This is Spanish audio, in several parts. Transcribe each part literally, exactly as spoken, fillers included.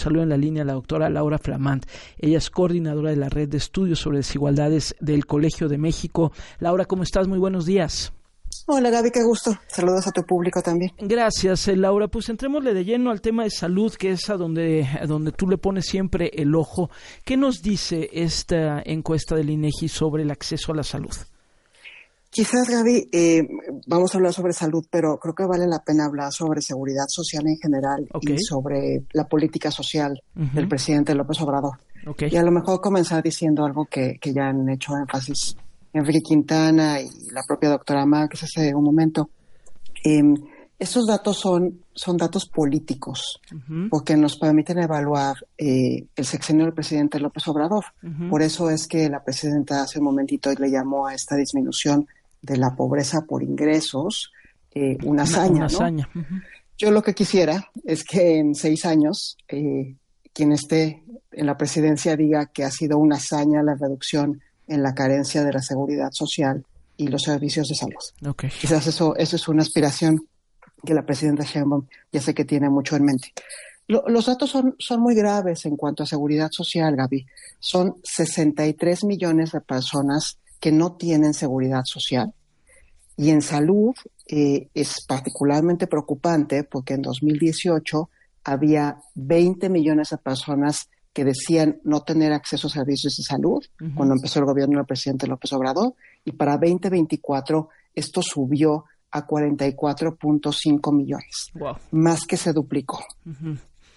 saludo en la línea a la doctora Laura Flamant. Ella es coordinadora de la Red de Estudios sobre Desigualdades del Colegio de México. Laura, ¿cómo estás? Muy buenos días. Hola Gaby, qué gusto. Saludos a tu público también. Gracias, eh, Laura. Pues entrémosle de lleno al tema de salud, que es a donde, a donde tú le pones siempre el ojo. ¿Qué nos dice esta encuesta del INEGI sobre el acceso a la salud? Quizás, Gaby, eh, vamos a hablar sobre salud, pero creo que vale la pena hablar sobre seguridad social en general okay. y sobre la política social uh-huh. del presidente López Obrador. Okay. Y a lo mejor comenzar diciendo algo que, que ya han hecho énfasis Enrique Quintana y la propia doctora Márquez hace un momento. Eh, estos datos son, son datos políticos, uh-huh. porque nos permiten evaluar eh, el sexenio del presidente López Obrador. Uh-huh. Por eso es que la presidenta hace un momentito le llamó a esta disminución de la pobreza por ingresos, eh, una hazaña, una, una hazaña. ¿no? Uh-huh. Yo lo que quisiera es que en seis años eh, quien esté en la presidencia diga que ha sido una hazaña la reducción en la carencia de la seguridad social y los servicios de salud. Okay. Quizás eso, eso es una aspiración que la presidenta Sheinbaum ya sé que tiene mucho en mente. Lo, los datos son, son muy graves en cuanto a seguridad social, Gaby. Son sesenta y tres millones de personas que no tienen seguridad social. Y en salud eh, es particularmente preocupante porque en dos mil dieciocho había veinte millones de personas que decían no tener acceso a servicios de salud uh-huh. cuando empezó el gobierno del presidente López Obrador. Y para veinte veinticuatro esto subió a cuarenta y cuatro punto cinco millones. Wow. Más que se duplicó. Uh-huh.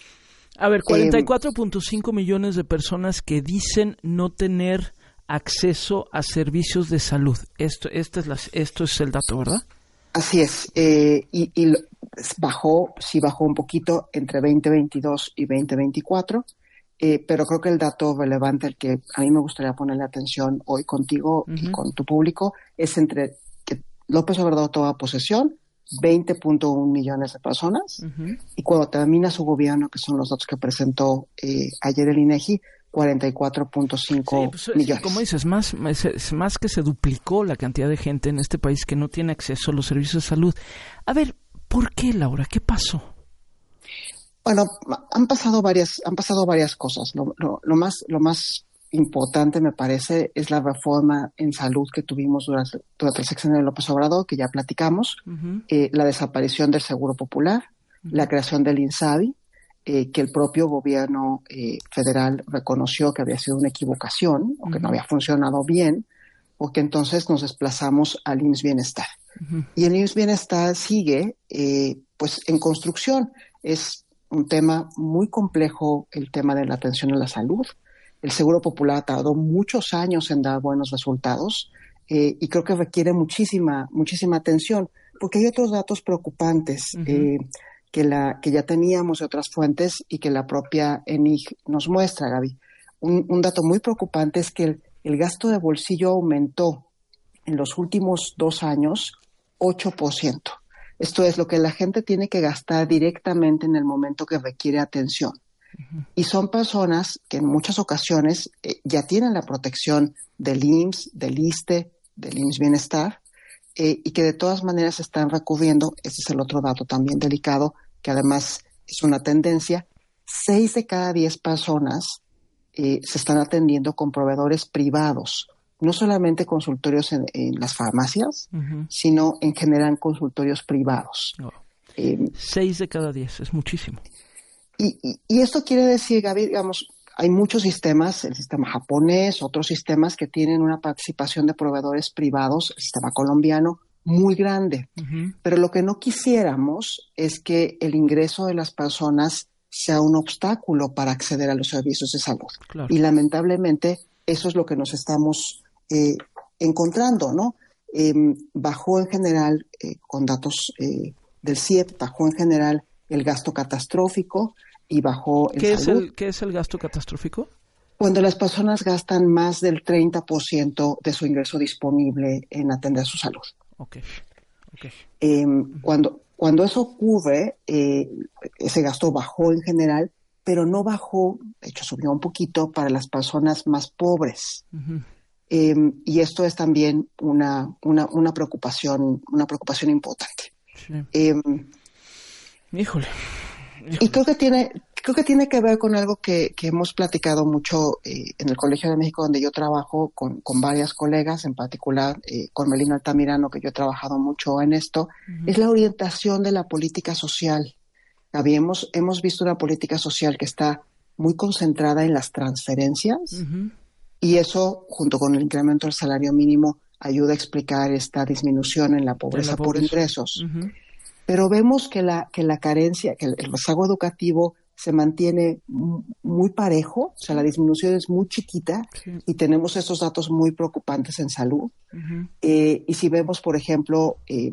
A ver, cuarenta y cuatro punto cinco eh, millones de personas que dicen no tener acceso a servicios de salud. Esto, esta es la, esto es el dato, ¿verdad? Así es. Eh, y, y bajó, sí bajó un poquito entre veinte veintidós y veinte veinticuatro, eh, pero creo que el dato relevante, el que a mí me gustaría ponerle atención hoy contigo uh-huh. y con tu público, es entre que López Obrador toma posesión, veinte punto uno millones de personas, uh-huh. y cuando termina su gobierno, que son los datos que presentó eh, ayer el INEGI, cuarenta y cuatro punto cinco sí, pues, millones. Como dices, más, es, es más que se duplicó la cantidad de gente en este país que no tiene acceso a los servicios de salud. A ver, ¿por qué, Laura? ¿Qué pasó? Bueno, han pasado varias, han pasado varias cosas. Lo, lo, lo más, lo más importante, me parece, es la reforma en salud que tuvimos durante, durante el sexenio de López Obrador, que ya platicamos, uh-huh. eh, la desaparición del Seguro Popular, uh-huh. la creación del INSABI, Eh, que el propio gobierno eh, federal reconoció que había sido una equivocación uh-huh. o que no había funcionado bien, porque entonces nos desplazamos al I M S S Bienestar. Uh-huh. Y el I M S S Bienestar sigue eh, pues en construcción. Es un tema muy complejo el tema de la atención a la salud. El Seguro Popular tardó muchos años en dar buenos resultados eh, y creo que requiere muchísima, muchísima atención, porque hay otros datos preocupantes. Uh-huh. eh, que la que ya teníamos de otras fuentes y que la propia E N I G nos muestra, Gaby. Un, un dato muy preocupante es que el, el gasto de bolsillo aumentó en los últimos dos años ocho por ciento. Esto es lo que la gente tiene que gastar directamente en el momento que requiere atención. Uh-huh. Y son personas que en muchas ocasiones eh, ya tienen la protección del I M S S, del ISSSTE, del I M S S Bienestar, Eh, y que de todas maneras están recurriendo, ese es el otro dato también delicado, que además es una tendencia, seis de cada diez personas eh, se están atendiendo con proveedores privados, no solamente consultorios en, en las farmacias, uh-huh. sino en general consultorios privados. Oh. Eh, seis de cada diez, es muchísimo. Y, y, y esto quiere decir, Gaby, digamos, hay muchos sistemas, el sistema japonés, otros sistemas que tienen una participación de proveedores privados, el sistema colombiano, muy grande. Uh-huh. Pero lo que no quisiéramos es que el ingreso de las personas sea un obstáculo para acceder a los servicios de salud. Claro. Y lamentablemente eso es lo que nos estamos eh, encontrando, ¿no? Eh, bajó en general, eh, con datos eh, del C I E P, bajó en general el gasto catastrófico, y bajó en ¿Qué salud. Es el, ¿Qué es el gasto catastrófico? Cuando las personas gastan más del treinta por ciento de su ingreso disponible en atender su salud. Okay. Okay. Eh, uh-huh. cuando, cuando eso ocurre, eh, ese gasto bajó en general, pero no bajó, de hecho subió un poquito para las personas más pobres. Uh-huh. Eh, y esto es también una, una, una preocupación, una preocupación importante. Sí. Eh, Híjole. Y creo que tiene, creo que tiene que ver con algo que, que hemos platicado mucho eh, en el Colegio de México, donde yo trabajo con, con varias colegas, en particular eh, con Melina Altamirano, que yo he trabajado mucho en esto, uh-huh. es la orientación de la política social. Habíamos, hemos visto una política social que está muy concentrada en las transferencias, uh-huh. y eso, junto con el incremento del salario mínimo, ayuda a explicar esta disminución en la pobreza, la pobreza. por ingresos. Uh-huh. Pero vemos que la, que la carencia, que el, el rezago educativo se mantiene muy parejo, o sea, la disminución es muy chiquita, sí. y tenemos estos datos muy preocupantes en salud. Uh-huh. Eh, y si vemos, por ejemplo, eh,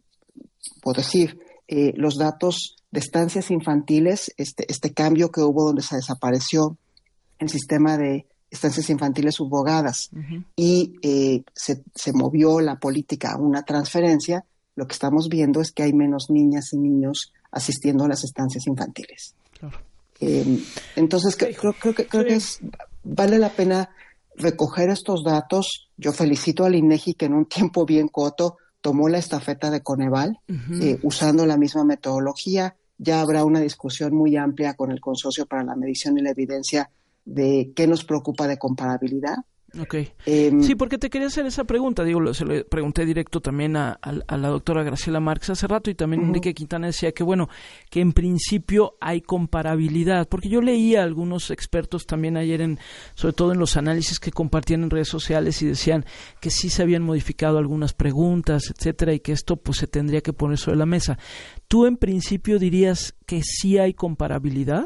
puedo decir, eh, los datos de estancias infantiles, este, este cambio que hubo donde se desapareció el sistema de estancias infantiles subrogadas, uh-huh. y eh, se, se movió la política a una transferencia, lo que estamos viendo es que hay menos niñas y niños asistiendo a las estancias infantiles. Claro. Eh, entonces, creo, creo, creo, que, creo sí. que es, vale la pena recoger estos datos. Yo felicito al INEGI que en un tiempo bien corto tomó la estafeta de Coneval, uh-huh. eh, usando la misma metodología. Ya habrá una discusión muy amplia con el Consorcio para la Medición y la Evidencia de qué nos preocupa de comparabilidad. Okay. Eh, sí, porque te quería hacer esa pregunta, digo, se lo pregunté directo también a, a, a la doctora Graciela Márquez hace rato, y también uh-huh. Enrique Quintana decía que bueno, que en principio hay comparabilidad, porque yo leía a algunos expertos también ayer, en, sobre todo en los análisis que compartían en redes sociales, y decían que sí se habían modificado algunas preguntas, etcétera, y que esto pues se tendría que poner sobre la mesa. ¿Tú en principio dirías que sí hay comparabilidad?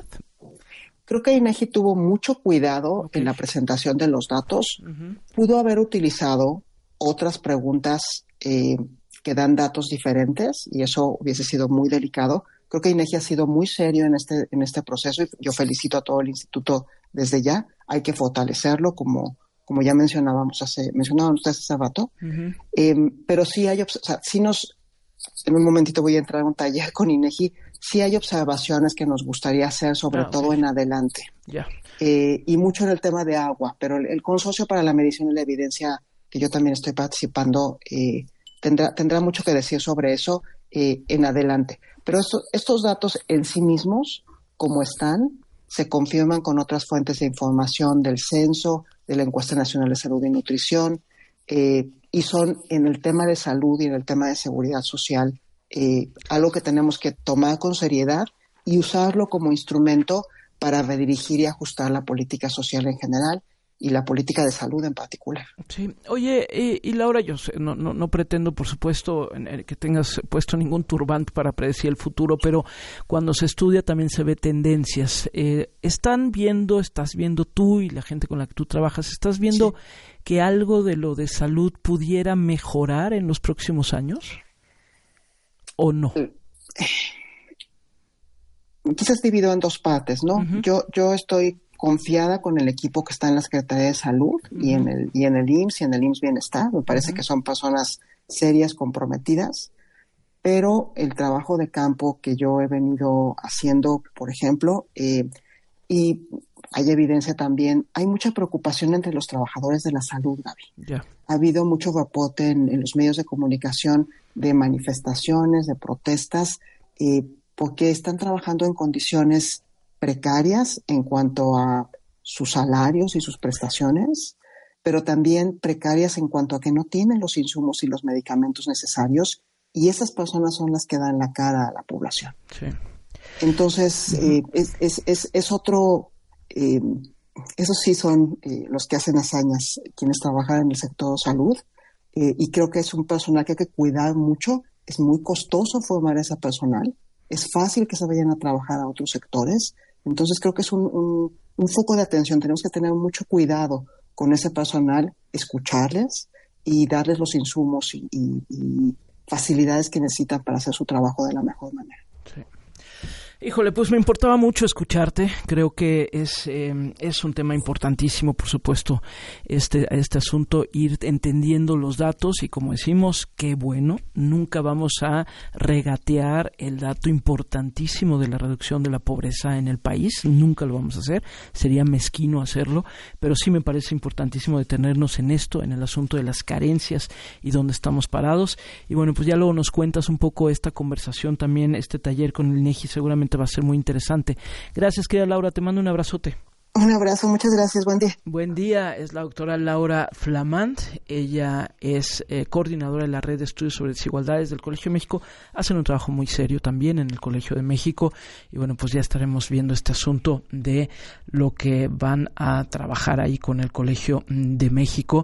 Creo que INEGI tuvo mucho cuidado okay. en la presentación de los datos. Uh-huh. Pudo haber utilizado otras preguntas eh, que dan datos diferentes, y eso hubiese sido muy delicado. Creo que INEGI ha sido muy serio en este, en este proceso, y yo felicito a todo el instituto desde ya. Hay que fortalecerlo, como, como ya mencionábamos hace, mencionaban ustedes hace rato. Uh-huh. Eh, pero sí hay, o sea, sí nos, en un momentito voy a entrar a un taller con INEGI. Sí hay observaciones que nos gustaría hacer, sobre ah, todo okay. en adelante. Yeah. Eh, y mucho en el tema de agua, pero el, el Consorcio para la Medición y la Evidencia, que yo también estoy participando, eh, tendrá, tendrá mucho que decir sobre eso eh, en adelante. Pero esto, estos datos en sí mismos, como están, se confirman con otras fuentes de información del censo, de la Encuesta Nacional de Salud y Nutrición, eh, y son en el tema de salud y en el tema de seguridad social, Eh, algo que tenemos que tomar con seriedad y usarlo como instrumento para redirigir y ajustar la política social en general y la política de salud en particular. Sí. Oye, y, y Laura, yo sé, no, no, no pretendo, por supuesto, que tengas puesto ningún turbante para predecir el futuro, pero cuando se estudia también se ve tendencias. Eh, ¿Están viendo, estás viendo tú y la gente con la que tú trabajas, estás viendo sí. que algo de lo de salud pudiera mejorar en los próximos años? ¿O no? Quizás divido en dos partes, ¿no? Uh-huh. Yo, yo estoy confiada con el equipo que está en la Secretaría de Salud uh-huh. y en el y en el I M S S y en el I M S S Bienestar. Me parece uh-huh. que son personas serias, comprometidas, pero el trabajo de campo que yo he venido haciendo, por ejemplo, eh, y hay evidencia también, hay mucha preocupación entre los trabajadores de la salud, Gaby. Yeah. Ha habido mucho reporte en, en los medios de comunicación de manifestaciones, de protestas, eh, porque están trabajando en condiciones precarias en cuanto a sus salarios y sus prestaciones, pero también precarias en cuanto a que no tienen los insumos y los medicamentos necesarios, y esas personas son las que dan la cara a la población. Sí. Entonces, uh-huh. eh, es, es, es, es otro... Eh, esos sí son eh, los que hacen hazañas, quienes trabajan en el sector salud. Eh, y creo que es un personal que hay que cuidar mucho. Es muy costoso formar a ese personal. Es fácil que se vayan a trabajar a otros sectores. Entonces creo que es un, un, un foco de atención. Tenemos que tener mucho cuidado con ese personal, escucharles y darles los insumos y, y, y facilidades que necesitan para hacer su trabajo de la mejor manera. Sí. Híjole, pues me importaba mucho escucharte. Creo que es eh, es un tema importantísimo, por supuesto, este este asunto, ir entendiendo los datos y, como decimos, qué bueno, nunca vamos a regatear el dato importantísimo de la reducción de la pobreza en el país, nunca lo vamos a hacer, sería mezquino hacerlo, pero sí me parece importantísimo detenernos en esto, en el asunto de las carencias y dónde estamos parados. Y bueno, pues ya luego nos cuentas un poco esta conversación también, este taller con el INEGI, seguramente seguramente va a ser muy interesante. Gracias, querida Laura, te mando un abrazote. Un abrazo, muchas gracias, buen día. Buen día, es la doctora Laura Flamant, ella es eh, coordinadora de la Red de Estudios sobre Desigualdades del Colegio de México, hacen un trabajo muy serio también en el Colegio de México y bueno, pues ya estaremos viendo este asunto de lo que van a trabajar ahí con el Colegio de México.